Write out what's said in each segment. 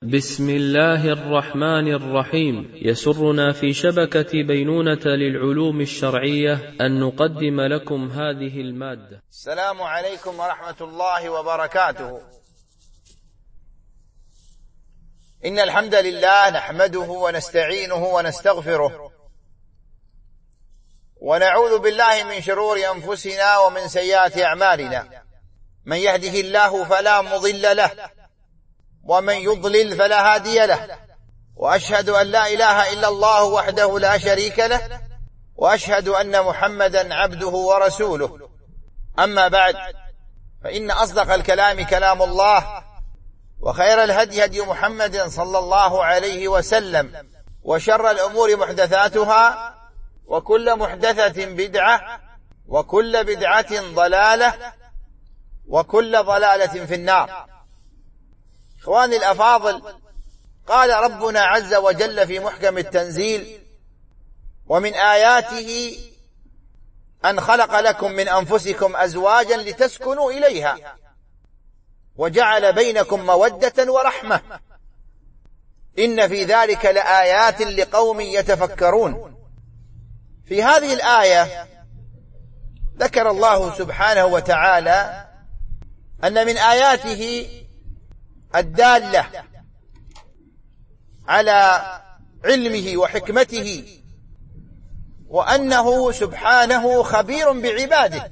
بسم الله الرحمن الرحيم. يسرنا في شبكة بينونة للعلوم الشرعية أن نقدم لكم هذه المادة. السلام عليكم ورحمة الله وبركاته. إن الحمد لله نحمده ونستعينه ونستغفره، ونعوذ بالله من شرور أنفسنا ومن سيئات أعمالنا. من يهده الله فلا مضل له، ومن يضلل فلا هادي له. وأشهد أن لا إله إلا الله وحده لا شريك له، وأشهد أن محمدا عبده ورسوله. أما بعد، فإن أصدق الكلام كلام الله، وخير الهدي هدي محمد صلى الله عليه وسلم، وشر الأمور محدثاتها، وكل محدثة بدعة، وكل بدعة ضلالة، وكل ضلالة في النار. إخواني الأفاضل، قال ربنا عز وجل في محكم التنزيل: ومن آياته أن خلق لكم من أنفسكم أزواجا لتسكنوا إليها وجعل بينكم مودة ورحمة إن في ذلك لآيات لقوم يتفكرون. في هذه الآية ذكر الله سبحانه وتعالى أن من آياته الدالة على علمه وحكمته، وأنه سبحانه خبير بعباده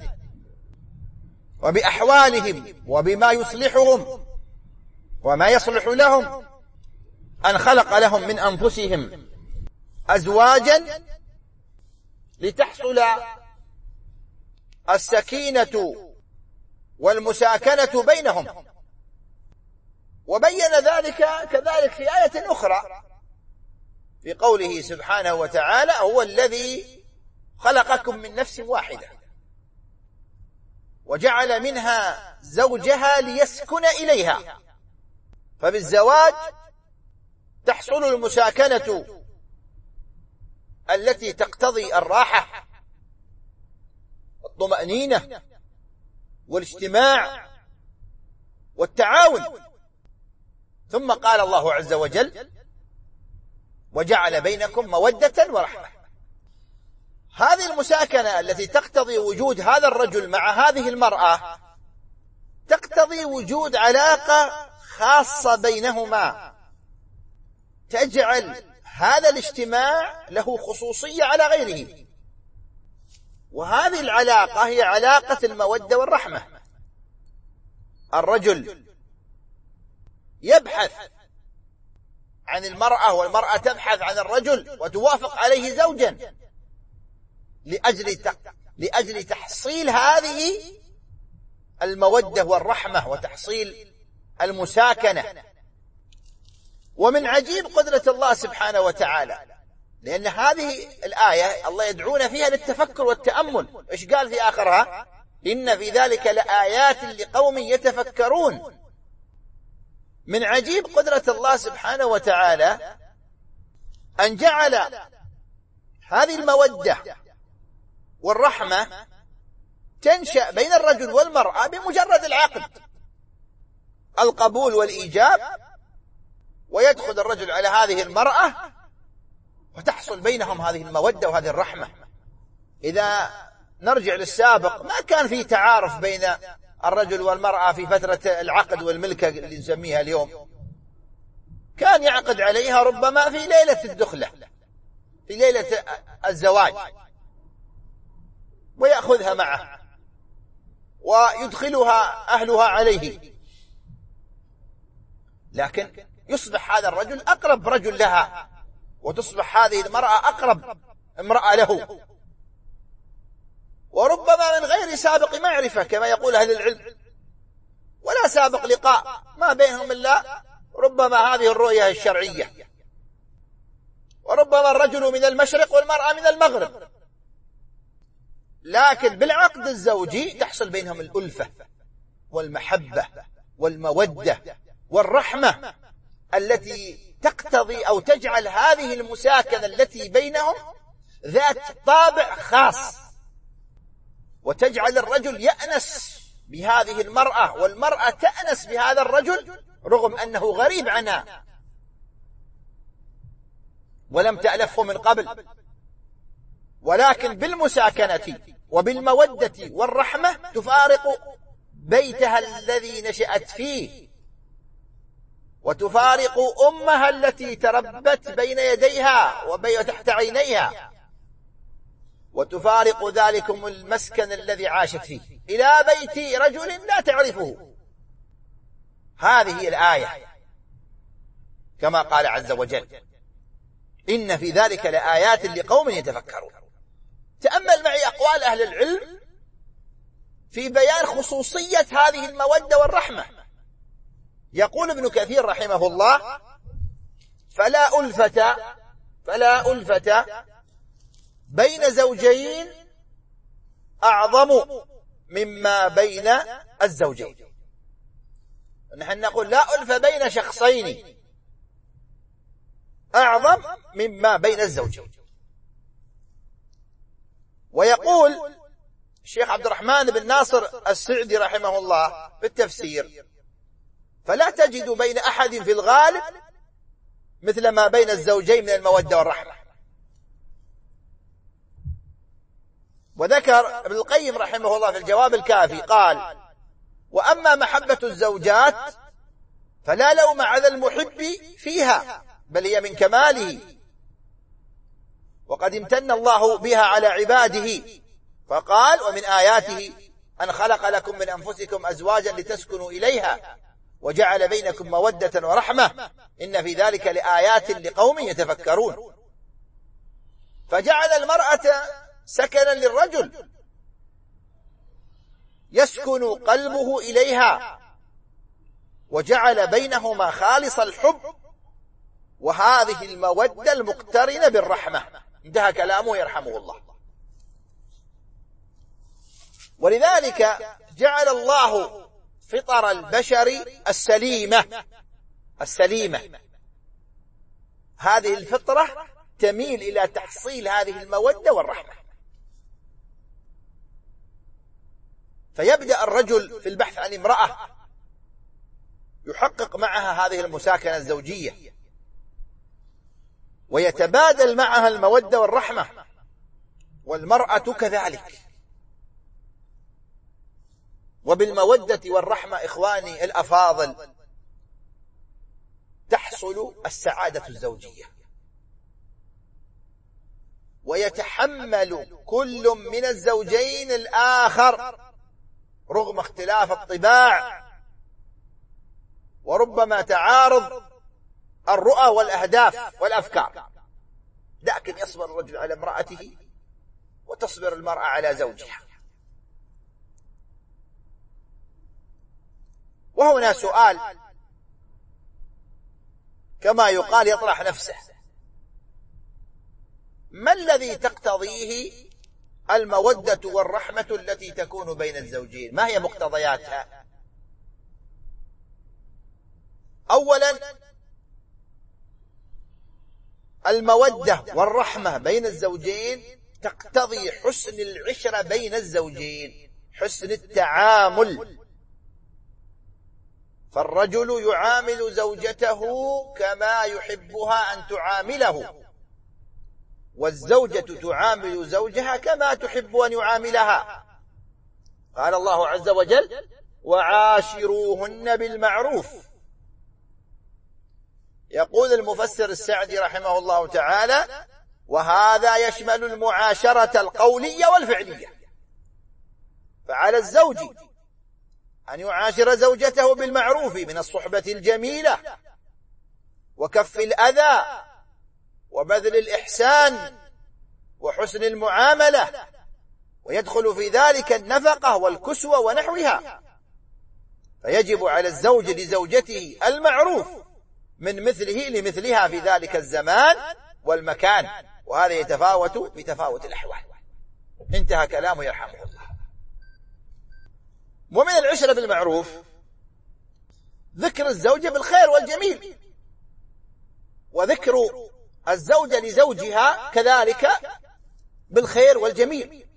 وبأحوالهم وبما يصلحهم وما يصلح لهم، أن خلق لهم من أنفسهم أزواجا لتحصل السكينة والمساكنة بينهم. وبين ذلك كذلك في آية أخرى في قوله سبحانه وتعالى: هو الذي خلقكم من نفس واحدة وجعل منها زوجها ليسكن إليها. فبالزواج تحصل المساكنة التي تقتضي الراحة والطمأنينة والاجتماع والتعاون. ثم قال الله عز وجل: وجعل بينكم مودة ورحمة. هذه المساكنة التي تقتضي وجود هذا الرجل مع هذه المرأة تقتضي وجود علاقة خاصة بينهما تجعل هذا الاجتماع له خصوصية على غيره، وهذه العلاقة هي علاقة المودة والرحمة. الرجل يبحث عن المرأة، والمرأة تبحث عن الرجل وتوافق عليه زوجا لأجل تحصيل هذه المودة والرحمة وتحصيل المساكنة. ومن عجيب قدرة الله سبحانه وتعالى، لأن هذه الآية الله يدعونا فيها للتفكر والتأمل. إيش قال في آخرها؟ إن في ذلك لآيات لقوم يتفكرون. من عجيب قدرة الله سبحانه وتعالى أن جعل هذه المودة والرحمة تنشأ بين الرجل والمرأة بمجرد العقد، القبول والإيجاب، ويدخل الرجل على هذه المرأة وتحصل بينهم هذه المودة وهذه الرحمة. إذا نرجع للسابق ما كان في تعارف بين الرجل والمرأة في فترة العقد والملكة اللي نسميها اليوم. كان يعقد عليها ربما في ليلة الدخلة، في ليلة الزواج، ويأخذها معه ويدخلها أهلها عليه. لكن يصبح هذا الرجل أقرب رجل لها، وتصبح هذه المرأة أقرب امرأة له، وربما من غير سابق معرفة كما يقول أهل العلم، ولا سابق لقاء ما بينهم إلا ربما هذه الرؤية الشرعية، وربما الرجل من المشرق والمرأة من المغرب. لكن بالعقد الزوجي تحصل بينهم الألفة والمحبة والمودة والرحمة التي تقتضي أو تجعل هذه المساكنة التي بينهم ذات طابع خاص، وتجعل الرجل يأنس بهذه المرأة والمرأة تأنس بهذا الرجل رغم أنه غريب عنها ولم تألفه من قبل، ولكن بالمساكنة وبالمودة والرحمة تفارق بيتها الذي نشأت فيه، وتفارق أمها التي تربت بين يديها وتحت عينيها، وتفارق ذلكم المسكن الذي عاشت فيه إلى بيت رجل لا تعرفه. هذه هي الآية، كما قال عز وجل: إن في ذلك لآيات لقوم يتفكرون. تأمل معي أقوال أهل العلم في بيان خصوصية هذه المودة والرحمة. يقول ابن كثير رحمه الله: فلا ألفة بين زوجين أعظم مما بين الزوجين. نحن نقول لا ألفة بين شخصين أعظم مما بين الزوجين. ويقول الشيخ عبد الرحمن بن ناصر السعدي رحمه الله في التفسير: فلا تجد بين أحد في الغالب مثل ما بين الزوجين من المودة والرحمة. وذكر ابن القيم رحمه الله في الجواب الكافي قال: وأما محبة الزوجات فلا لوم على المحب فيها، بل هي من كماله، وقد امتن الله بها على عباده، فقال: ومن آياته أن خلق لكم من أنفسكم أزواجا لتسكنوا إليها وجعل بينكم مودة ورحمة إن في ذلك لآيات لقوم يتفكرون. فجعل المرأة سكنا للرجل يسكن قلبه إليها، وجعل بينهما خالص الحب وهذه المودة المقترنة بالرحمة. انتهى كلامه يرحمه الله. ولذلك جعل الله فطر البشر السليمة. هذه الفطرة تميل إلى تحصيل هذه المودة والرحمة. فيبدأ الرجل في البحث عن امرأة يحقق معها هذه المساكنة الزوجية، ويتبادل معها المودة والرحمة، والمرأة كذلك. وبالمودة والرحمة إخواني الأفاضل تحصل السعادة الزوجية، ويتحمل كل من الزوجين الآخر رغم اختلاف الطباع وربما تعارض الرؤى والأهداف والأفكار، لكن يصبر الرجل على امرأته وتصبر المرأة على زوجها. وهنا سؤال كما يقال يطرح نفسه: ما الذي تقتضيه المودة والرحمة التي تكون بين الزوجين؟ ما هي مقتضياتها؟ أولا، المودة والرحمة بين الزوجين تقتضي حسن العشرة بين الزوجين، حسن التعامل. فالرجل يعامل زوجته كما يحبها أن تعامله، والزوجة تعامل زوجها كما تحب أن يعاملها. قال الله عز وجل: وعاشروهن بالمعروف. يقول المفسر السعدي رحمه الله تعالى: وهذا يشمل المعاشرة القولية والفعلية. فعلى الزوج أن يعاشر زوجته بالمعروف من الصحبة الجميلة وكف الأذى وبذل الإحسان وحسن المعاملة، ويدخل في ذلك النفقة والكسوة ونحوها. فيجب على الزوج لزوجته المعروف من مثله لمثلها في ذلك الزمان والمكان، وهذا يتفاوت بتفاوت الأحوال. انتهى كلامه يرحمه الله. ومن العشرة بالمعروف ذكر الزوجة بالخير والجميل، وذكر الزوجة لزوجها كذلك بالخير والجميل.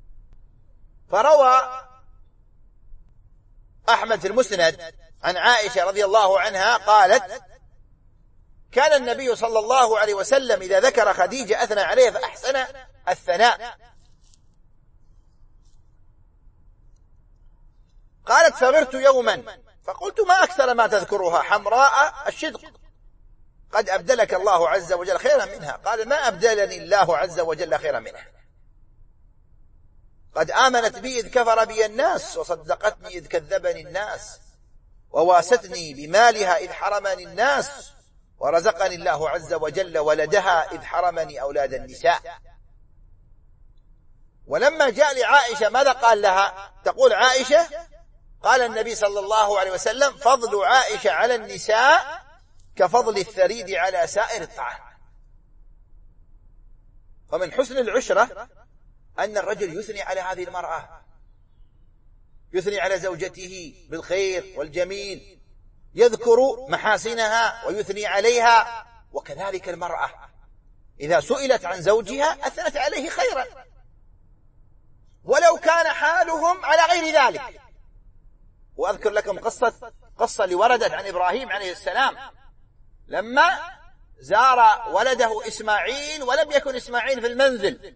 فروى أحمد في المسند عن عائشة رضي الله عنها قالت: كان النبي صلى الله عليه وسلم إذا ذكر خديجة أثنى عليها فأحسن الثناء. قالت فغرت يوما فقلت ما أكثر ما تذكرها حمراء الشدق قد أبدلك الله عز وجل خيرا منها. قال ما أبدلني الله عز وجل خيرا منها، قد آمنت بي إذ كفر بي الناس، وصدقتني إذ كذبني الناس، وواستني بمالها إذ حرمني الناس، ورزقني الله عز وجل ولدها إذ حرمني أولاد النساء. ولما جاء لعائشة ماذا قال لها؟ تقول عائشة قال النبي صلى الله عليه وسلم فضل عائشة على النساء كفضل الثريد على سائر الطعام. فمن حسن العشرة أن الرجل يثني على هذه المرأة، يثني على زوجته بالخير والجميل، يذكر محاسنها ويثني عليها. وكذلك المرأة إذا سئلت عن زوجها أثنت عليه خيرا ولو كان حالهم على غير ذلك. وأذكر لكم قصة لوردت عن إبراهيم عليه السلام لما زار ولده إسماعيل ولم يكن إسماعيل في المنزل،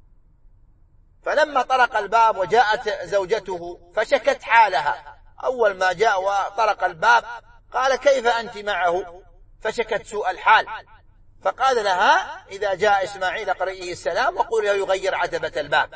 فلما طرق الباب وجاءت زوجته فشكت حالها. أول ما جاء وطرق الباب قال كيف أنت معه؟ فشكت سوء الحال. فقال لها إذا جاء إسماعيل أقرئه السلام وقول له يغير عتبة الباب.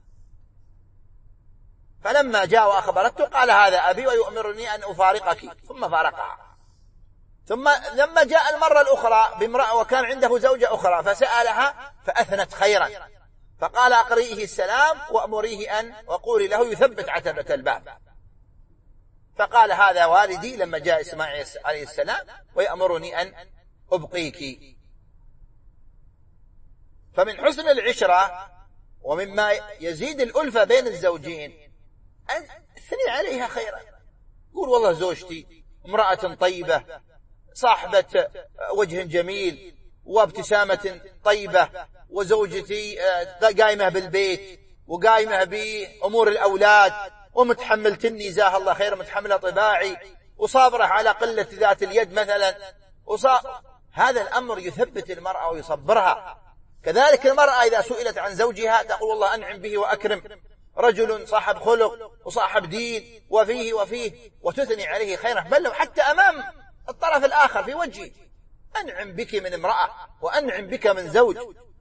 فلما جاء وأخبرته قال هذا أبي ويؤمرني أن أفارقك، ثم فارقها. ثم لما جاء المرة الأخرى بامرأة وكان عنده زوجة أخرى فسألها فأثنت خيرا، فقال أقرئه السلام وأمريه أن وقولي له يثبت عتبة الباب. فقال هذا والدي لما جاء إسماعيل عليه السلام ويأمرني أن أبقيك. فمن حسن العشرة ومما يزيد الألفة بين الزوجين أن تثني عليها خيرا. قول والله زوجتي امرأة طيبة صاحبة وجه جميل وابتسامة طيبة، وزوجتي قائمة بالبيت وقائمة بأمور الأولاد ومتحملتني جزاها الله خير، متحملة طباعي وصابرة على قلة ذات اليد مثلا. هذا الأمر يثبت المرأة ويصبرها. كذلك المرأة إذا سئلت عن زوجها تقول والله أنعم به وأكرم، رجل صاحب خلق وصاحب دين وفيه وتثني عليه خيرا، بل لو حتى أمام الطرف الآخر في وجهه أنعم بك من امرأة وأنعم بك من زوج.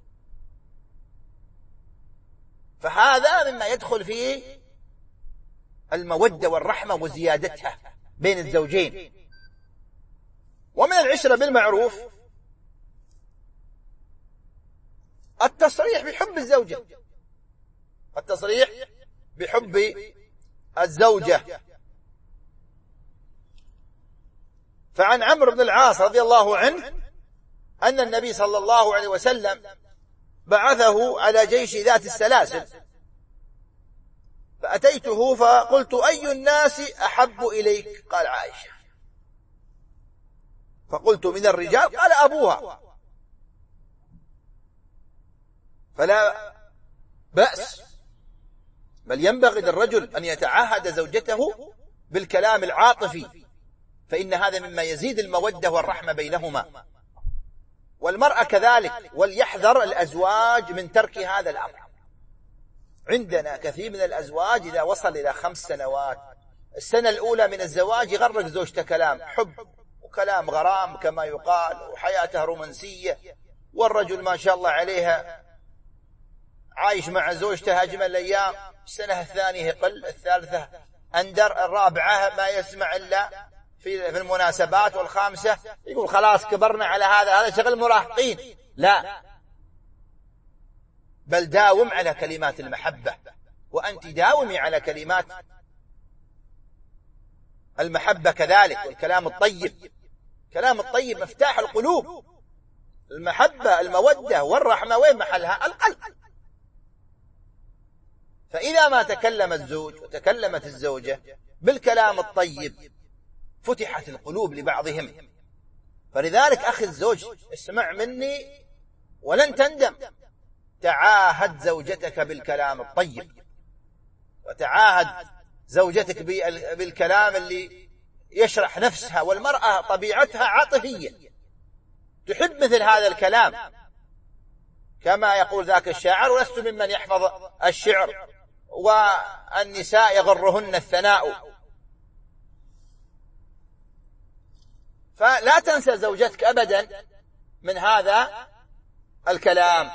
فهذا مما يدخل فيه المودة والرحمة وزيادتها بين الزوجين. ومن العشرة بالمعروف التصريح بحب الزوجة، التصريح بحب الزوجة. فعن عمرو بن العاص رضي الله عنه أن النبي صلى الله عليه وسلم بعثه على جيش ذات السلاسل، فأتيته فقلت أي الناس أحب إليك؟ قال عائشة. فقلت من الرجال؟ قال أبوها. فلا بأس، بل ينبغي للرجل أن يتعهد زوجته بالكلام العاطفي، فإن هذا مما يزيد المودة والرحمة بينهما. والمرأة كذلك، وليحذر الأزواج من ترك هذا الأمر. عندنا كثير من الأزواج إذا وصل إلى 5 سنوات، السنة الأولى من الزواج يغرق زوجته كلام حب وكلام غرام كما يقال، وحياته رومانسية، والرجل ما شاء الله عليها عايش مع زوجته أجمل الأيام. السنة الثانية يقل، الثالثة أندر، الرابعة ما يسمع إلا في المناسبات، والخامسة يقول خلاص كبرنا على هذا شغل مراهقين. لا، بل داوم على كلمات المحبة، وأنت داومي على كلمات المحبة كذلك، والكلام الطيب. كلام الطيب مفتاح القلوب. المحبة المودة والرحمة وين محلها؟ القلب. فإذا ما تكلم الزوج وتكلمت الزوجة بالكلام الطيب فتحت القلوب لبعضهم. فلذلك أخي الزوج اسمع مني ولن تندم، تعاهد زوجتك بالكلام الطيب، وتعاهد زوجتك بالكلام اللي يشرح نفسها. والمرأة طبيعتها عاطفية، تحب مثل هذا الكلام، كما يقول ذاك الشاعر: ولست ممن يحفظ الشعر والنساء يغرهن الثناء. فلا تنسى زوجتك أبدا من هذا الكلام.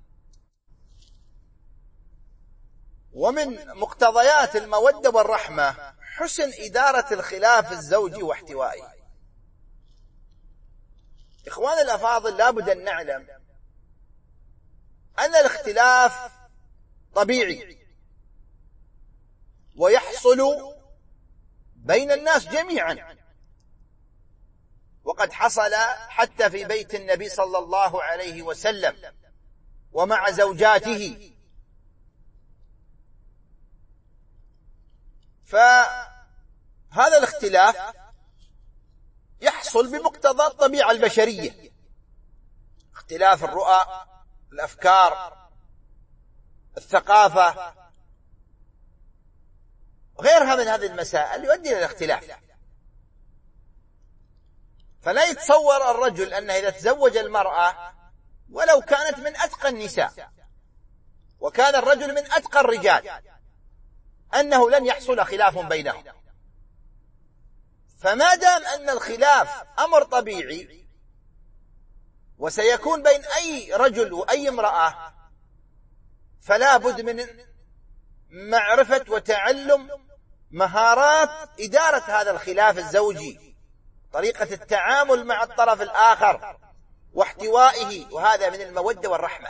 ومن مقتضيات المودة والرحمة حسن إدارة الخلاف الزوجي واحتوائه. إخوان الأفاضل، لابد أن نعلم أن الاختلاف طبيعي ويحصل بين الناس جميعا، وقد حصل حتى في بيت النبي صلى الله عليه وسلم ومع زوجاته. فهذا الاختلاف يحصل بمقتضى الطبيعة البشرية، اختلاف الرؤى، الأفكار، الثقافة، غيرها من هذه المسائل يؤدي إلى الاختلاف. فلا يتصور الرجل أنه إذا تزوج المرأة ولو كانت من أتقى النساء وكان الرجل من أتقى الرجال أنه لن يحصل خلاف بينهم. فما دام أن الخلاف أمر طبيعي وسيكون بين أي رجل وأي امرأة، فلا بد من معرفة وتعلم مهارات إدارة هذا الخلاف الزوجي، طريقة التعامل مع الطرف الآخر واحتوائه، وهذا من المودة والرحمة.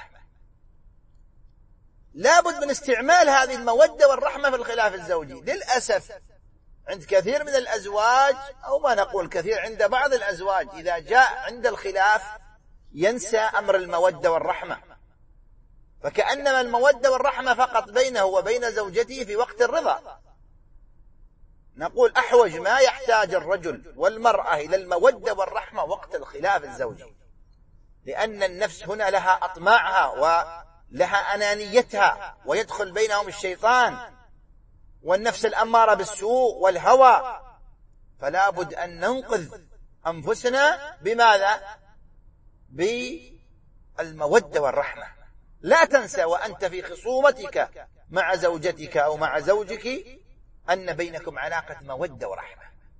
لا بد من استعمال هذه المودة والرحمة في الخلاف الزوجي. للأسف عند كثير من الأزواج، أو ما نقول كثير، عند بعض الأزواج إذا جاء عند الخلاف ينسى أمر المودة والرحمة، فكأنما المودة والرحمة فقط بينه وبين زوجته في وقت الرضا. نقول أحوج ما يحتاج الرجل والمرأة إلى المودة والرحمة وقت الخلاف الزوجي، لأن النفس هنا لها أطماعها ولها أنانيتها، ويدخل بينهم الشيطان والنفس الأمارة بالسوء والهوى. فلا بد أن ننقذ أنفسنا بماذا؟ بالمودة والرحمة. لا تنسى وأنت في خصومتك مع زوجتك أو مع زوجك أن بينكم علاقة مودة ورحمة،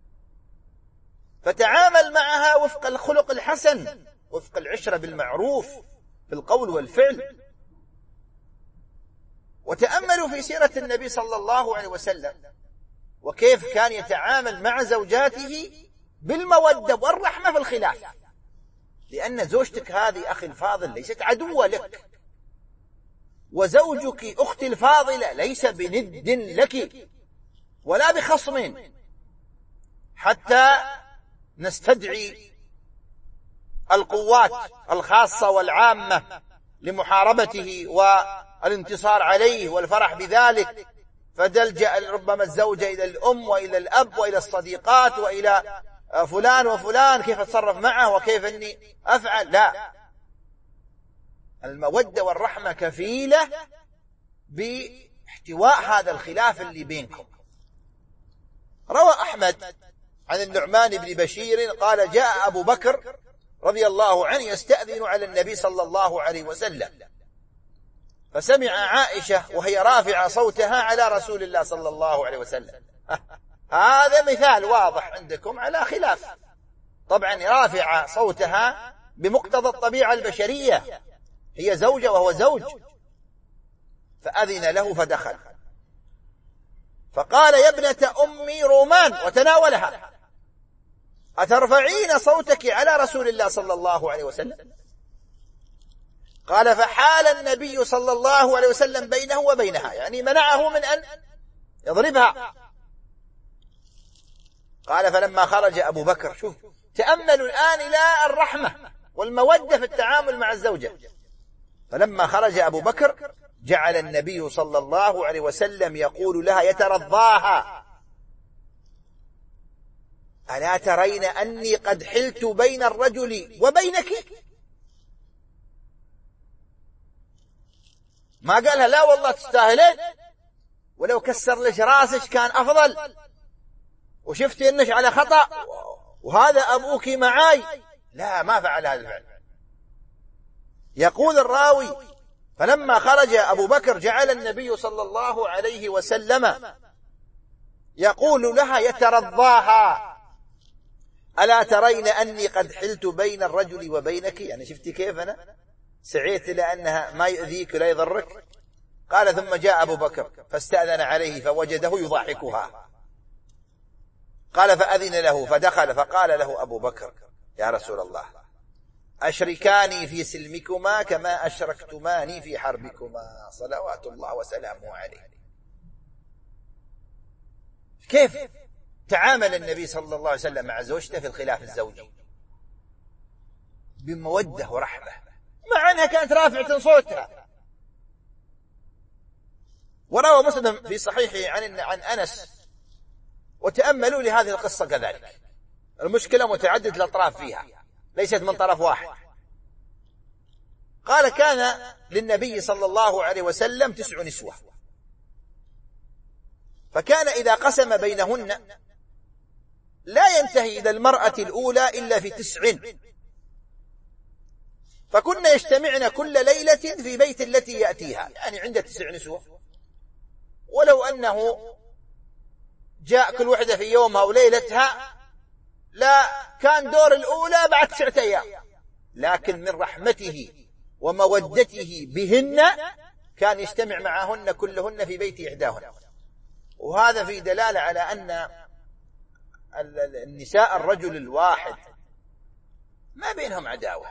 فتعامل معها وفق الخلق الحسن، وفق العشرة بالمعروف في القول والفعل. وتأملوا في سيرة النبي صلى الله عليه وسلم وكيف كان يتعامل مع زوجاته بالمودة والرحمة في الخلاف، لأن زوجتك هذه أخي الفاضل ليست عدوة لك، وزوجك أختي الفاضلة ليس بند لك ولا بخصم، حتى نستدعي القوات الخاصة والعامة لمحاربته والانتصار عليه والفرح بذلك، فتلجأ ربما الزوجة إلى الأم وإلى الأب وإلى الصديقات وإلى فلان وفلان كيف أتصرف معه وكيف أني أفعل. لا، المودة والرحمة كفيلة باحتواء هذا الخلاف اللي بينكم. روى أحمد عن النعمان بن بشير قال: جاء أبو بكر رضي الله عنه يستأذن على النبي صلى الله عليه وسلم، فسمع عائشة وهي رافعة صوتها على رسول الله صلى الله عليه وسلم. هذا مثال واضح عندكم على خلاف. طبعا رافعة صوتها بمقتضى الطبيعة البشرية، هي زوجة وهو زوج. فأذن له فدخل، فقال: يا ابنة أمي رومان، وتناولها: أترفعين صوتك على رسول الله صلى الله عليه وسلم؟ قال: فحال النبي صلى الله عليه وسلم بينه وبينها، يعني منعه من أن يضربها. قال: فلما خرج أبو بكر، شوف تأملوا الآن إلى الرحمة والمودة في التعامل مع الزوجة، فلما خرج أبو بكر جعل النبي صلى الله عليه وسلم يقول لها يترضاها: ألا ترين أني قد حلت بين الرجل وبينك؟ ما قالها لا والله تستاهلين، ولو كسر لك راسك كان أفضل، وشفتي أنك على خطأ وهذا أبوك معاي. لا، ما فعل هذا الفعل، يقول الراوي: فلما خرج أبو بكر جعل النبي صلى الله عليه وسلم يقول لها يترضاها: ألا ترين أني قد حلت بين الرجل وبينك؟ يعني شفتي كيف أنا سعيت لأنها ما يؤذيك ولا يضرك. قال: ثم جاء أبو بكر فاستأذن عليه فوجده يضحكها. قال: فأذن له فدخل، فقال له أبو بكر: يا رسول الله، أشركاني في سلمكما كما أشركتماني في حربكما، صلوات الله وسلامه عليه. كيف تعامل النبي صلى الله عليه وسلم مع زوجته في الخلاف الزوجي؟ بمودة ورحمة، مع أنها كانت رافعة صوتها. وروى مسلم في صحيحه عن أنس، وتأملوا لهذه القصة كذلك، المشكلة متعدد الأطراف فيها، ليست من طرف واحد. قال: كان للنبي صلى الله عليه وسلم 9 نسوة، فكان إذا قسم بينهن لا ينتهي إلى المرأة الأولى إلا في 9، فكنا يجتمعن كل ليلة في بيت التي يأتيها، يعني عنده 9 نسوة، ولو أنه جاء كل واحدة في يومها وليلتها لا كان دور الأولى بعد 9 أيام، لكن من رحمته ومودته بهن كان يجتمع معهن كلهن في بيت إحداهن. وهذا في دلالة على أن النساء الرجل الواحد ما بينهم عداوة.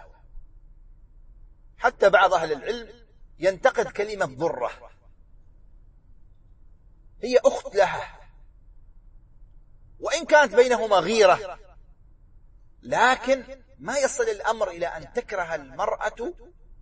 حتى بعض أهل العلم ينتقد كلمة ضرة، هي أخت لها، وإن كانت بينهما غيرة، لكن ما يصل الأمر إلى أن تكره المرأة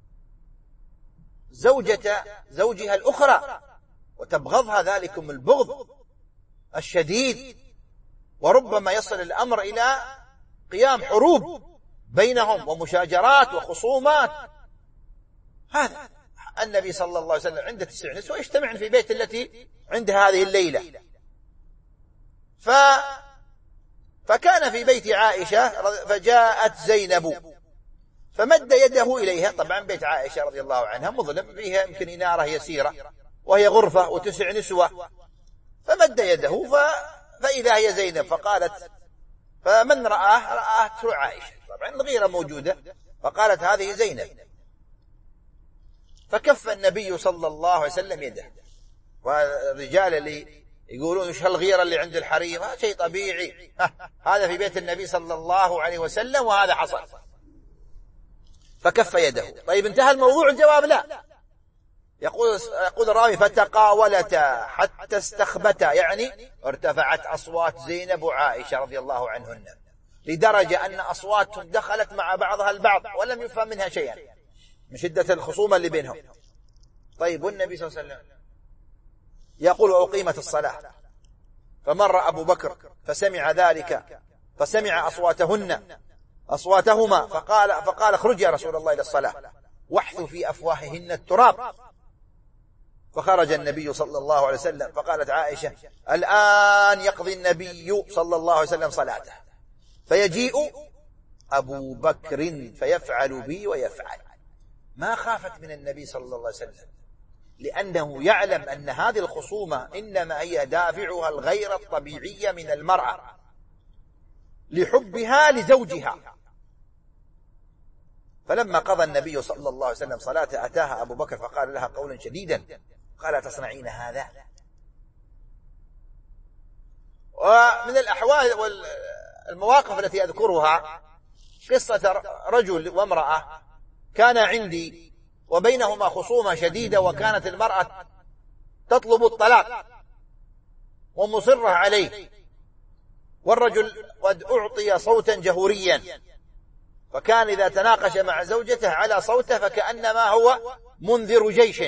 زوجة زوجها الأخرى وتبغضها ذلكم البغض الشديد، وربما يصل الأمر إلى قيام حروب بينهم ومشاجرات وخصومات. هذا النبي صلى الله عليه وسلم عنده 9 نسوة يجتمعن في بيت التي عندها هذه الليلة، فكان في بيت عائشة، فجاءت زينب فمد يده إليها. طبعا بيت عائشة رضي الله عنها مظلم، فيها يمكن إنارة يسيرة، وهي غرفة و9 نسوة، فمد يده فإذا هي زينب، فقالت: فمن رآته عائشة، طبعا الغيرة موجودة، فقالت: هذه زينب. فكف النبي صلى الله عليه وسلم يده. والرجال اللي يقولون ايش هالغيرة اللي عند الحريم، هذا شيء طبيعي، هذا في بيت النبي صلى الله عليه وسلم وهذا حصل. فكف يده. طيب انتهى الموضوع؟ الجواب لا. يقول الراوي: فتقاولتا حتى استخبتا، يعني ارتفعت أصوات زينب وعائشة رضي الله عنهن لدرجة أن أصواتهم دخلت مع بعضها البعض ولم يفهم منها شيئا من شدة الخصومة اللي بينهم. طيب والنبي صلى الله عليه وسلم يقول: أقيمت الصلاة، فمر أبو بكر فسمع ذلك، فسمع أصواتهما، فقال: اخرج يا رسول الله إلى الصلاة واحث في أفواههن التراب. فخرج النبي صلى الله عليه وسلم، فقالت عائشة: الآن يقضي النبي صلى الله عليه وسلم صلاته، فيجيء أبو بكر فيفعل بي ويفعل. ما خافت من النبي صلى الله عليه وسلم، لأنه يعلم أن هذه الخصومة إنما هي دافعها الغير الطبيعية من المرأة لحبها لزوجها. فلما قضى النبي صلى الله عليه وسلم صلاته أتاها أبو بكر فقال لها قولا شديدا، قال: تصنعين هذا؟ ومن الأحوال والمواقف التي يذكرها قصة رجل وامرأة كان عندي وبينهما خصومة شديدة، وكانت المرأة تطلب الطلاق ومصرة عليه، والرجل قد أعطي صوتا جهوريا، فكان إذا تناقش مع زوجته على صوته فكأنما هو منذر جيش،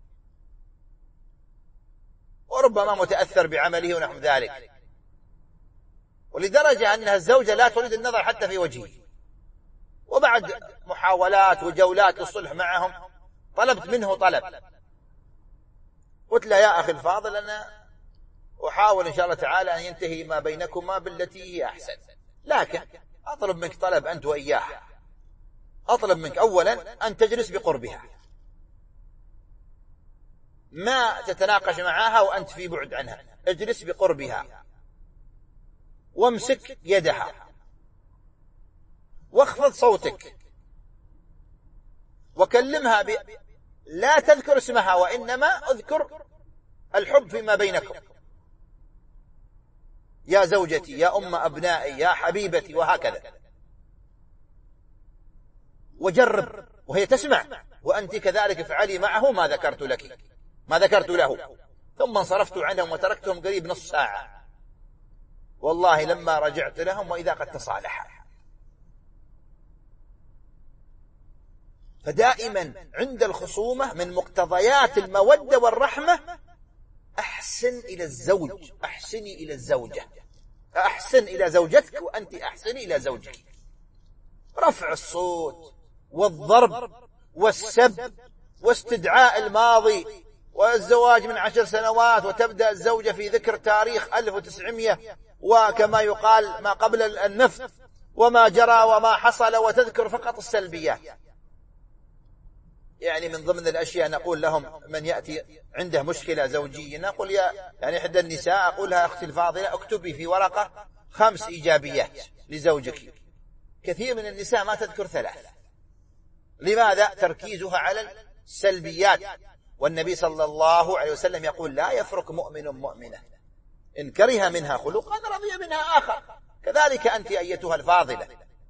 وربما متأثر بعمله ونحو ذلك، ولدرجة أنها الزوجة لا تريد النظر حتى في وجهه. وبعد محاولات وجولات للصلح معهم طلبت منه طلب، قلت له: يا أخي الفاضل، أنا أحاول إن شاء الله تعالى أن ينتهي ما بينكما بالتي هي أحسن، لكن أطلب منك طلب أنت وإياه، أطلب منك أولا أن تجلس بقربها، ما تتناقش معها وأنت في بعد عنها، اجلس بقربها وامسك يدها واخفض صوتك وكلمها لا تذكر اسمها، وإنما اذكر الحب فيما بينكم، يا زوجتي، يا أم أبنائي، يا حبيبتي، وهكذا. وجرب وهي تسمع، وأنت كذلك افعلي معه ما ذكرت له. ثم انصرفت عنهم وتركتهم قريب نص ساعة، والله لما رجعت لهم وإذا قد تصالحا. فدائما عند الخصومة من مقتضيات المودة والرحمة أحسن إلى الزوج، أحسني إلى الزوجة، أحسن إلى زوجتك وأنت أحسني إلى زوجك. رفع الصوت والضرب والسب واستدعاء الماضي والزواج من 10 سنوات، وتبدأ الزوجة في ذكر تاريخ 1900 وكما يقال ما قبل النفط وما جرى وما حصل، وتذكر فقط السلبيات. يعني من ضمن الأشياء نقول لهم من يأتي عنده مشكلة زوجية، نقول يعني إحدى النساء أقول لها أختي الفاضلة اكتبي في ورقة 5 إيجابيات لزوجك. كثير من النساء ما تذكر 3. لماذا؟ تركيزها على السلبيات. والنبي صلى الله عليه وسلم يقول لا يفرق مؤمن مؤمنة إن كره منها خلقا رضي منها آخر. كذلك أنت أيتها الفاضلة،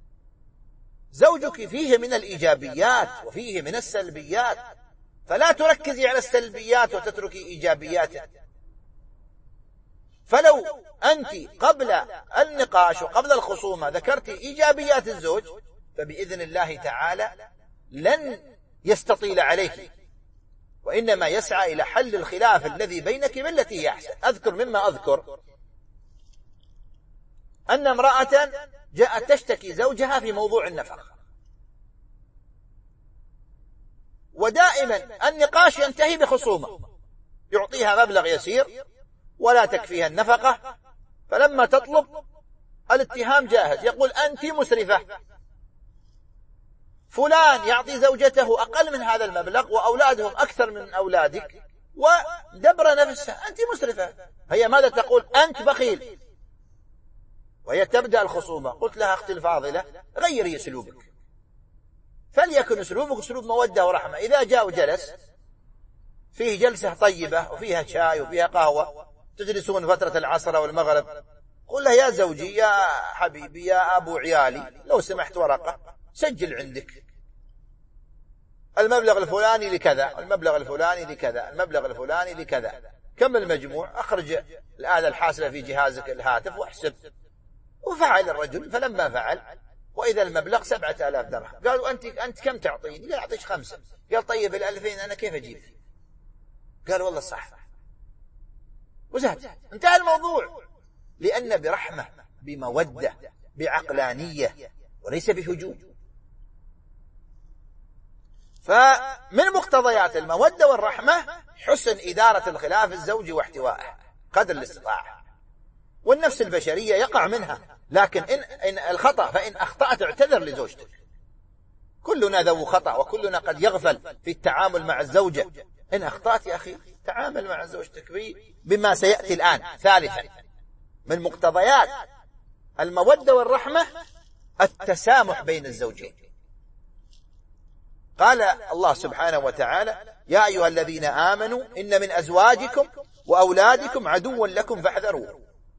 زوجك فيه من الإيجابيات وفيه من السلبيات، فلا تركزي على السلبيات وتتركي إيجابياته. فلو أنت قبل النقاش وقبل الخصومة ذكرت إيجابيات الزوج، فبإذن الله تعالى لن يستطيل عليك، وإنما يسعى إلى حل الخلاف الذي بينك بالتي هي أحسن. أذكر مما أذكر أن امرأة جاءت تشتكي زوجها في موضوع النفقة، ودائما النقاش ينتهي بخصومة، يعطيها مبلغ يسير ولا تكفيها النفقة، فلما تطلب الاتهام جاهز، يقول أنت مسرفة. فلان يعطي زوجته أقل من هذا المبلغ وأولادهم أكثر من أولادك ودبر نفسها، أنت مسرفة. هي ماذا تقول؟ أنت بخيل. وهي تبدأ الخصومة. قلت لها أختي الفاضلة غيري أسلوبك، فليكن أسلوبك أسلوب مودة ورحمة. إذا جاء وجلس فيه جلسة طيبة وفيها شاي وفيها قهوة، تجلسون فترة العصر والمغرب، قل له يا زوجي، يا حبيبي، يا أبو عيالي، لو سمحت ورقة سجل عندك المبلغ الفلاني لكذا، المبلغ الفلاني لكذا، المبلغ الفلاني لكذا، كم المجموع؟ أخرج الآلة الحاسبة في جهازك الهاتف واحسب. وفعل الرجل، فلما فعل وإذا المبلغ 7000 درهم. قالوا أنت كم تعطيني؟ قال أعطيش 5. قال طيب 2000 أنا كيف أجيب؟ قال والله صح، وزاد. انتهى الموضوع، لأن برحمة، بمودة، بعقلانية، وليس بهجوم. فمن مقتضيات المودة والرحمة حسن إدارة الخلاف الزوجي واحتوائه قدر الاستطاعة. والنفس البشرية يقع منها، لكن إن الخطأ، فإن أخطأت اعتذر لزوجتك. كلنا ذو خطأ، وكلنا قد يغفل في التعامل مع الزوجة. إن أخطأت يا أخي تعامل مع زوجتك بما سيأتي الآن. ثالثا من مقتضيات المودة والرحمة التسامح بين الزوجين. قال الله سبحانه وتعالى يا أيها الذين آمنوا إن من أزواجكم وأولادكم عدوا لكم فاحذروه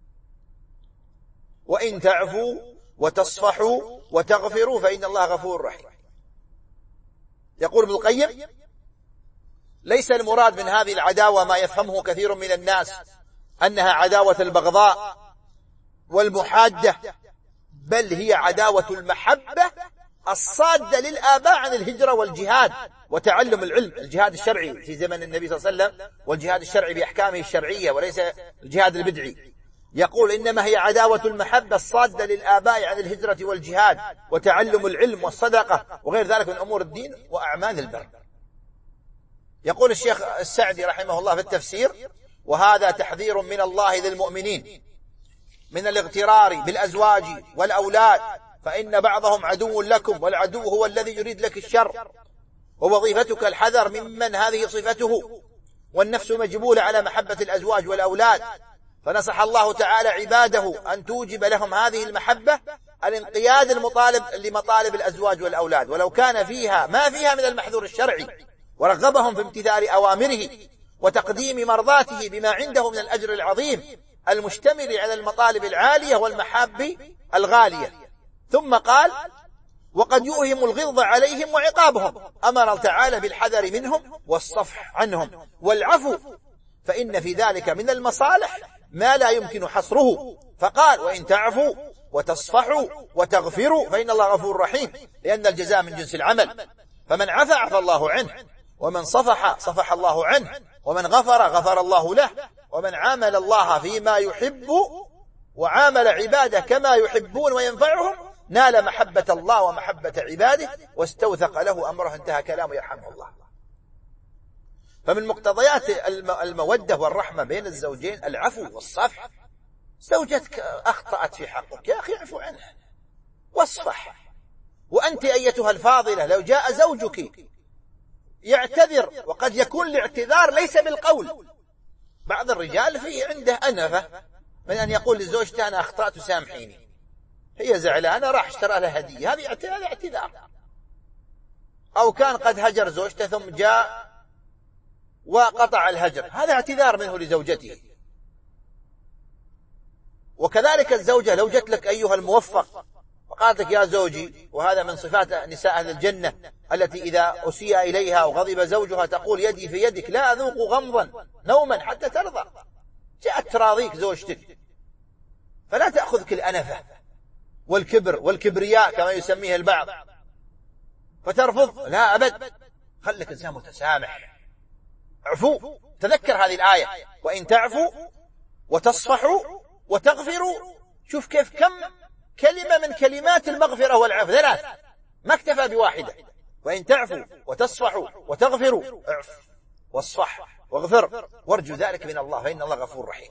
وإن تعفوا وتصفحوا وتغفروا فإن الله غفور رحيم. يقول ابن القيم ليس المراد من هذه العداوة ما يفهمه كثير من الناس أنها عداوة البغضاء والمحادة، بل هي عداوة المحبة الصادة للآباء عن الهجرة والجهاد وتعلم العلم، الجهاد الشرعي في زمن النبي صلى الله عليه وسلم، والجهاد الشرعي بأحكامه الشرعية وليس الجهاد البدعي. يقول إنما هي عداوة المحبة الصادة للآباء عن الهجرة والجهاد وتعلم العلم والصدقة وغير ذلك من أمور الدين وأعمال البر. يقول الشيخ السعدي رحمه الله في التفسير وهذا تحذير من الله للمؤمنين من الاغترار بالأزواج والأولاد فإن بعضهم عدو لكم، والعدو هو الذي يريد لك الشر، ووظيفتك الحذر ممن هذه صفته. والنفس مجبولة على محبة الأزواج والأولاد، فنصح الله تعالى عباده أن توجب لهم هذه المحبة الانقياد المطالب لمطالب الأزواج والأولاد، ولو كان فيها ما فيها من المحذور الشرعي، ورغبهم في امتثال أوامره وتقديم مرضاته بما عنده من الأجر العظيم المشتمل على المطالب العالية والمحاب الغالية. ثم قال: وقد يوهم الغلظ عليهم وعقابهم. أمر تعالى بالحذر منهم والصفح عنهم والعفو، فإن في ذلك من المصالح ما لا يمكن حصره. فقال: وإن تعفوا وتصفحوا وتغفروا فإن الله غفور رحيم، لأن الجزاء من جنس العمل. فمن عفا عفى الله عنه، ومن صفح صفح الله عنه، ومن غفر غفر الله له، ومن عامل الله فيما يحب وعامل عباده كما يحبون وينفعهم نال محبة الله ومحبة عباده واستوثق له أمره. انتهى كلامه يرحمه الله. فمن مقتضيات المودة والرحمة بين الزوجين العفو والصفح. زوجتك أخطأت في حقك، يا أخي اعفو عنها واصفح. وأنت أيتها الفاضلة لو جاء زوجك يعتذر، وقد يكون الاعتذار ليس بالقول، بعض الرجال فيه عنده أنفة من أن يقول لزوجته أنا أخطأت سامحيني، هي زعلانة راح اشترى لها هدية، هذا اعتذار. أو كان قد هجر زوجته ثم جاء وقطع الهجر، هذا اعتذار منه لزوجته. وكذلك الزوجة لو جت لك أيها الموفق وقالت لك يا زوجي، وهذا من صفات نساء أهل الجنة التي إذا أسيء إليها وغضب زوجها تقول يدي في يدك لا أذوق غمضا نوما حتى ترضى. جاءت تراضيك زوجتك، فلا تأخذك الأنفة والكبر والكبرياء كما يسميه البعض فترفض، لا أبد، خلك إنسان متسامح. عفو. تذكر هذه الآية: وإن تعفوا وتصفحوا وتغفروا. شوف كيف كم كلمة من كلمات المغفرة والعفو، 3، ما اكتفى بواحدة. وإن تعفوا وتصفحوا وتغفروا، اعف واصفح واغفر وارجو ذلك من الله فإن الله غفور رحيم.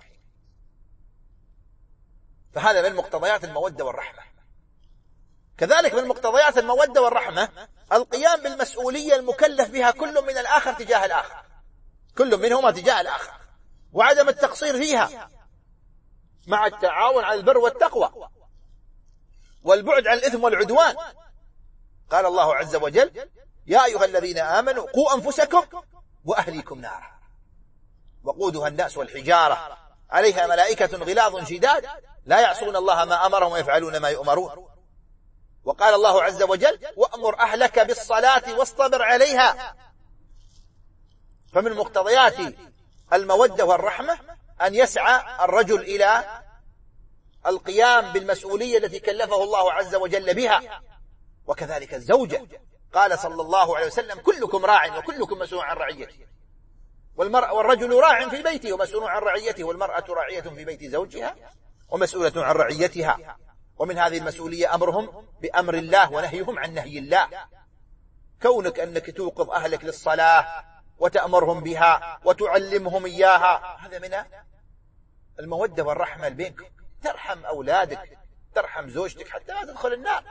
فهذا من مقتضيات المودة والرحمة. كذلك من مقتضيات المودة والرحمة القيام بالمسؤولية المكلف بها كل من الآخر تجاه الآخر، كل منهما تجاه الآخر، وعدم التقصير فيها، مع التعاون على البر والتقوى والبعد عن الإثم والعدوان. قال الله عز وجل: يا أيها الذين آمنوا قوا أنفسكم وأهليكم نارا وقودها الناس والحجارة عليها ملائكة غلاظ شداد لا يعصون الله ما أمرهم ويفعلون ما يؤمرون. وقال الله عز وجل: وأمر أهلك بالصلاة واصطبر عليها. فمن مقتضيات المودة والرحمة أن يسعى الرجل إلى القيام بالمسؤولية التي كلفه الله عز وجل بها، وكذلك الزوجة. قال صلى الله عليه وسلم: كلكم راع وكلكم مسؤول عن رعيته، والرجل راع في بيته ومسؤول عن رعيته، والمرأة راعية في بيت زوجها ومسؤولة عن رعيتها. ومن هذه المسؤولية أمرهم بأمر الله ونهيهم عن نهي الله. كونك أنك توقظ أهلك للصلاة وتأمرهم بها وتعلمهم إياها، هذا من المودة والرحمة بينكم. ترحم أولادك، ترحم زوجتك حتى لا تدخل النار.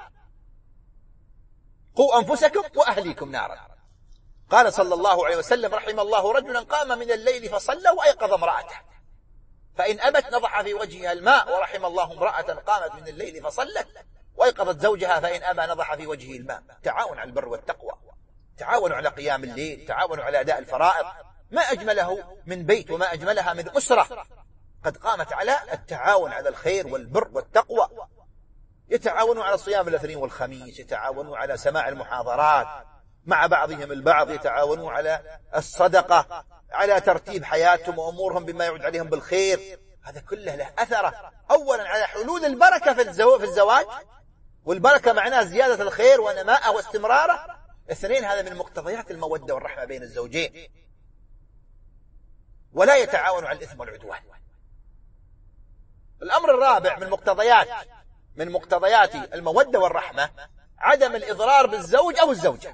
قوا أنفسكم وأهليكم نارا. قال صلى الله عليه وسلم: رحم الله رجلا قام من الليل فصلى وأيقظ امرأته فإن أبت نضح في وجهها الماء، ورحم الله امرأة قامت من الليل فصلت وأيقظت زوجها فإن أبى نضح في وجهه الماء. تعاون على البر والتقوى، تعاونوا على قيام الليل، تعاونوا على أداء الفرائض. ما أجمله من بيت وما أجملها من أسرة قد قامت على التعاون على الخير والبر والتقوى. يتعاونوا على صيام الاثنين والخميس، يتعاونوا على سماع المحاضرات مع بعضهم البعض، يتعاونوا على الصدقة، على ترتيب حياتهم وأمورهم بما يعود عليهم بالخير. هذا كله له أثره أولا على حلول البركة في الزواج، والبركة معناها زيادة الخير ونماءه واستمراره. اثنين، هذا من مقتضيات المودة والرحمة بين الزوجين. ولا يتعاونوا على الإثم والعدوان. الأمر الرابع من مقتضيات المودة والرحمة عدم الإضرار بالزوج أو الزوجة.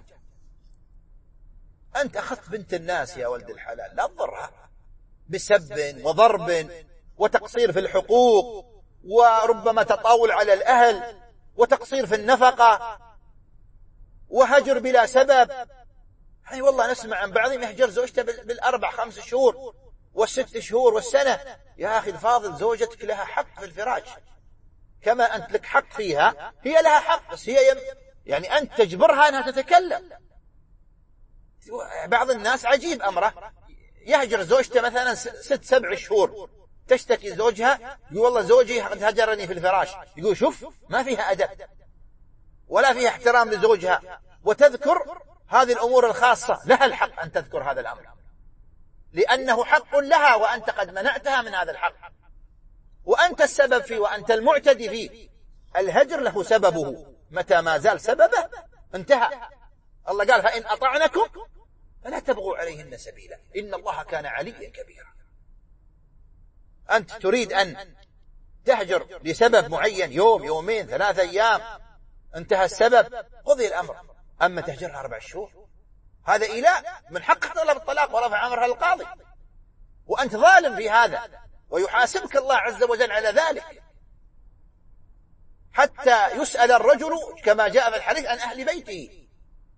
أنت أخذت بنت الناس يا ولد الحلال، لا تضرها بسب وضرب وتقصير في الحقوق وربما تطاول على الأهل وتقصير في النفقة وهجر بلا سبب. يعني والله نسمع عن بعضهم يهجر زوجته بالأربع 5 شهور وال6 شهور والسنة. يا أخي الفاضل، زوجتك لها حق في الفراش كما أنت لك حق فيها، هي لها حق، بس هي يعني أنت تجبرها أنها تتكلم. بعض الناس عجيب أمره، يهجر زوجته مثلا 6-7 شهور، تشتكي زوجها يقول والله زوجي قد هجرني في الفراش. يقول شوف ما فيها أدب ولا فيها احترام لزوجها، وتذكر هذه الأمور الخاصة. لها الحق أن تذكر هذا الأمر لأنه حق لها، وأنت قد منعتها من هذا الحق، وأنت السبب فيه وأنت المعتدي فيه. الهجر له سببه، متى ما زال سببه انتهى. الله قال فإن أطعنكم فلا تبغوا عليهن سبيلا إن الله كان عليا كبيرا. أنت تريد أن تهجر لسبب معين، يوم 2 3 أيام، انتهى السبب، قضي الأمر. أما تهجرها 4 شهور هذا إيلاء، من حقك طلب الطلاق ورفع أمرها للقاضي، وأنت ظالم في هذا، ويحاسبك الله عز وجل على ذلك، حتى يسأل الرجل كما جاء في الحديث عن أهل بيته.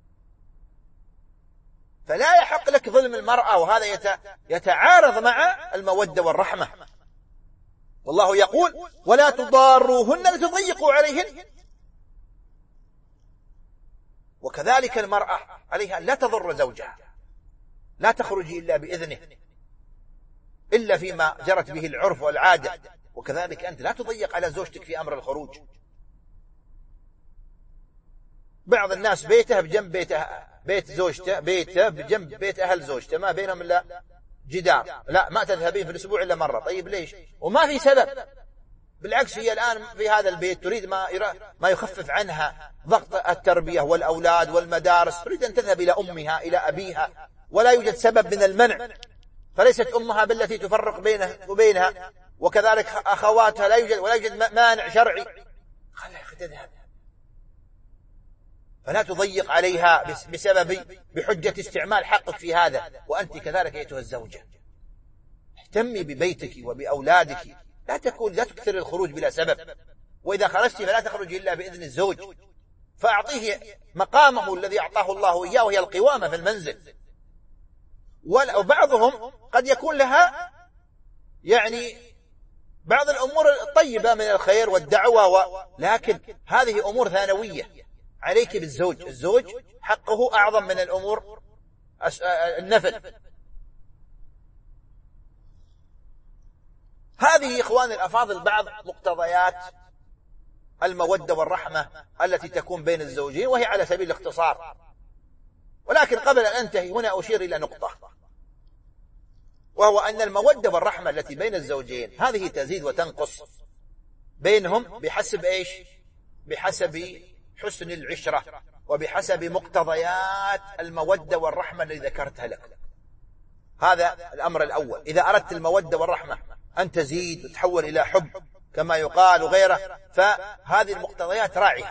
فلا يحق لك ظلم المرأة، وهذا يتعارض مع المودة والرحمة. والله يقول ولا تضاروهن لتضيقوا عليهن. وكذلك المرأة عليها لا تضر زوجها، لا تخرجي إلا بإذنه، إلا فيما جرت به العرف والعادة. وكذلك أنت لا تضيق على زوجتك في أمر الخروج. بعض الناس بيته بجنب بيت زوجته، بيته بجنب بيت أهل زوجته، ما بينهم إلا جدار، لا ما تذهبين في الأسبوع إلا مرة. طيب ليش؟ وما في سبب، بالعكس هي الآن في هذا البيت تريد ما يخفف عنها ضغط التربية والأولاد والمدارس، تريد أن تذهب إلى أمها إلى أبيها، ولا يوجد سبب من المنع، فليست أمها بالتي تفرق بينه وبينها، وكذلك أخواتها لا يوجد ولا يوجد مانع شرعي، خلها تذهب. فلا تضيق عليها بحجة استعمال حقك في هذا. وأنت كذلك أيتها الزوجة اهتمي ببيتك وبأولادك، لا تكثر الخروج بلا سبب، وإذا خرجت فلا تخرج إلا بإذن الزوج، فأعطيه مقامه الذي أعطاه الله إياه، وهي القوامة في المنزل. وبعضهم قد يكون لها يعني بعض الأمور الطيبة من الخير والدعوة لكن هذه أمور ثانوية عليك بالزوج. الزوج حقه أعظم من الأمور النفل. هذه إخواني الأفاضل بعض مقتضيات المودة والرحمة التي تكون بين الزوجين، وهي على سبيل الاختصار. ولكن قبل أن أنتهي هنا أشير إلى نقطة، وهو أن المودة والرحمة التي بين الزوجين هذه تزيد وتنقص بينهم بحسب إيش؟ بحسب حسن العشرة، وبحسب مقتضيات المودة والرحمة التي ذكرتها لكم. هذا الأمر الأول. إذا أردت المودة والرحمة أن تزيد وتحول إلى حب كما يقال وغيره، فهذه المقتضيات راعية،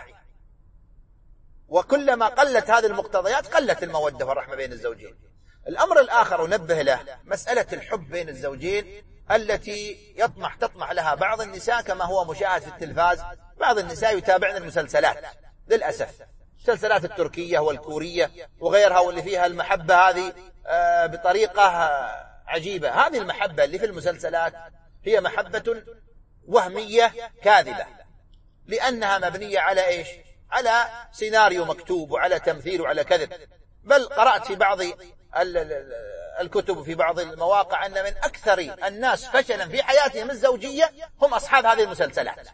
وكلما قلت هذه المقتضيات قلت المودة والرحمة بين الزوجين. الأمر الآخر أنبه له مسألة الحب بين الزوجين التي تطمح لها بعض النساء، كما هو مشاهد في التلفاز. بعض النساء يتابعن المسلسلات للأسف، المسلسلات التركية والكورية وغيرها، واللي فيها المحبة هذه بطريقة عجيبة. هذه المحبة اللي في المسلسلات هي محبة وهمية كاذبة، لأنها مبنية على إيش؟ على سيناريو مكتوب وعلى تمثيل وعلى كذب. بل قرأت في بعض الكتب في بعض المواقع أن من أكثر الناس فشلا في حياتهم الزوجية هم أصحاب هذه المسلسلات.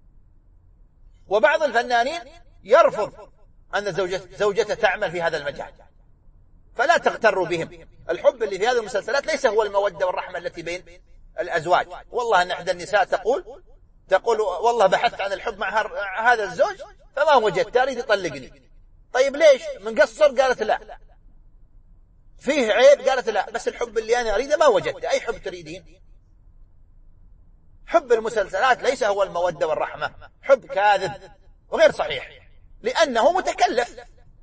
وبعض الفنانين يرفض أن زوجته تعمل في هذا المجال، فلا تغتروا بهم. الحب اللي في هذه المسلسلات ليس هو المودة والرحمة التي بين الأزواج. والله أن إحدى النساء تقول والله بحثت عن الحب مع هذا الزوج فما وجدت، أريد يطلقني. طيب ليش؟ من قصر؟ قالت لا. فيه عيب؟ قالت لا. بس الحب اللي أنا أريده ما وجدت. أي حب تريدين؟ حب المسلسلات ليس هو المودة والرحمة، حب كاذب وغير صحيح لأنه متكلف.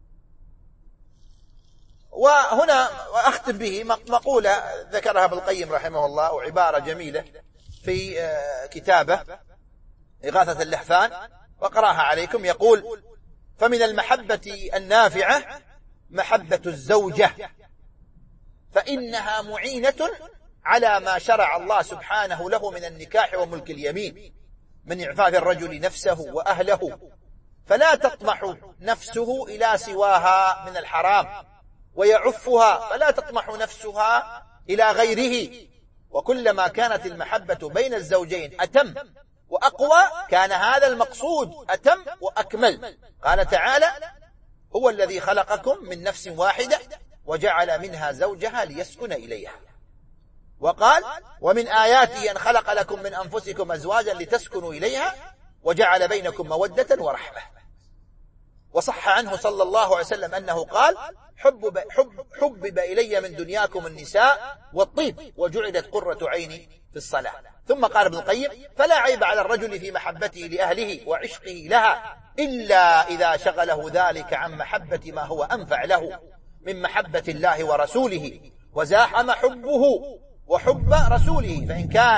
وهنا أختم به مقولة ذكرها ابن القيم رحمه الله، وعبارة جميلة في كتابه إغاثة اللحفان، وقرأها عليكم. يقول: فمن المحبة النافعة محبة الزوجة، فإنها معينة على ما شرع الله سبحانه له من النكاح وملك اليمين، من إعفاف الرجل نفسه وأهله، فلا تطمح نفسه إلى سواها من الحرام، ويعفها فلا تطمح نفسها إلى غيره. وكلما كانت المحبة بين الزوجين أتم وأقوى كان هذا المقصود أتم وأكمل. قال تعالى: هو الذي خلقكم من نفس واحدة وجعل منها زوجها ليسكن إليها. وقال: ومن آياته أن خلق لكم من أنفسكم أزواجا لتسكنوا إليها وجعل بينكم مودة ورحمة. وصح عنه صلى الله عليه وسلم أنه قال: حبب إلي من دنياكم النساء والطيب وجعلت قرة عيني في الصلاة. ثم قال ابن القيم: فلا عيب على الرجل في محبته لأهله وعشقه لها، إلا إذا شغله ذلك عن محبة ما هو أنفع له من محبة الله ورسوله، وزاحم حبه وحب رسوله،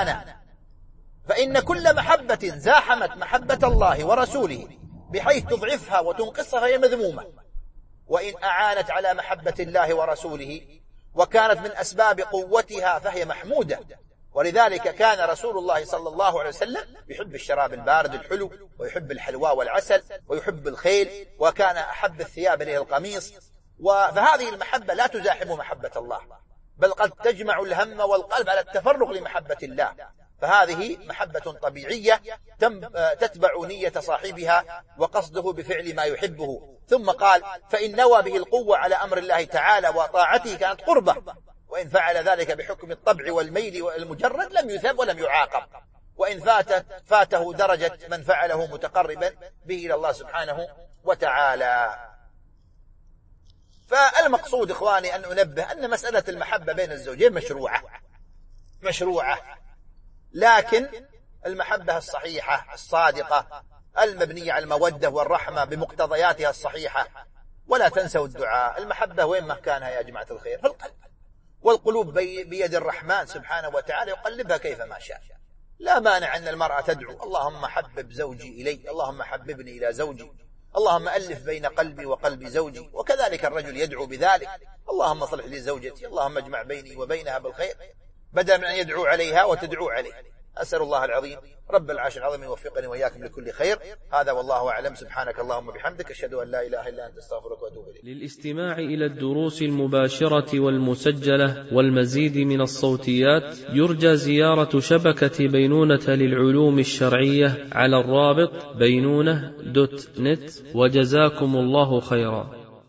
فإن كل محبة زاحمت محبة الله ورسوله بحيث تضعفها وتنقصها فهي مذمومة، وإن أعانت على محبة الله ورسوله وكانت من أسباب قوتها فهي محمودة. ولذلك كان رسول الله صلى الله عليه وسلم يحب الشراب البارد الحلو، ويحب الحلوى والعسل، ويحب الخيل، وكان أحب الثياب إليه القميص. فهذه المحبة لا تزاحم محبة الله، بل قد تجمع الهم والقلب على التفرغ لمحبة الله. فهذه محبة طبيعية تتبع نية صاحبها وقصده بفعل ما يحبه. ثم قال: فإن نوى به القوة على أمر الله تعالى وطاعته كانت قربة، وإن فعل ذلك بحكم الطبع والميل والمجرد لم يثاب ولم يعاقب، وإن فاته درجة من فعله متقربا به إلى الله سبحانه وتعالى. فالمقصود إخواني أن أنبه أن مسألة المحبة بين الزوجين مشروعة، لكن المحبة الصحيحة الصادقة المبنية على المودة والرحمة بمقتضياتها الصحيحة. ولا تنسوا الدعاء. المحبة وين مكانها يا جماعة الخير؟ في القلب، والقلوب بيد الرحمن سبحانه وتعالى يقلبها كيف ما شاء. لا مانع أن المرأة تدعو: اللهم حبب زوجي إلي، اللهم حببني إلى زوجي، اللهم ألف بين قلبي وقلب زوجي. وكذلك الرجل يدعو بذلك: اللهم صلح لي زوجتي، اللهم اجمع بيني وبينها بالخير، بدل من أن يدعو عليها وتدعو عليه. أسأل الله العظيم رب العرش العظيم يوفقني وإياكم لكل خير. هذا والله أعلم. سبحانك اللهم وبحمدك، أشهد أن لا إله إلا أنت، أستغفرك وأتوب إليك. للاستماع إلى الدروس المباشرة والمسجلة والمزيد من الصوتيات يرجى زيارة شبكة بينونة للعلوم الشرعية على الرابط بينونة.net. وجزاكم الله خيرا.